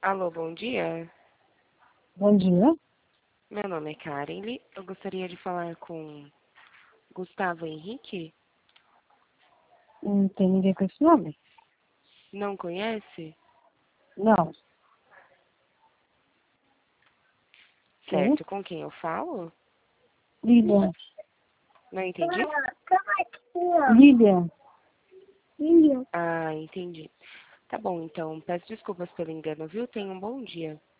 Alô, bom dia. Bom dia. Meu nome é Karen. Eu gostaria de falar com Gustavo Henrique. Não tem ninguém com esse nome? Não conhece? Não. Quem? Certo, com quem eu falo? Lilian. Não entendi? Lilian. Lilian. Ah, entendi. Tá bom, então. Peço desculpas pelo engano, viu? Tenha um bom dia.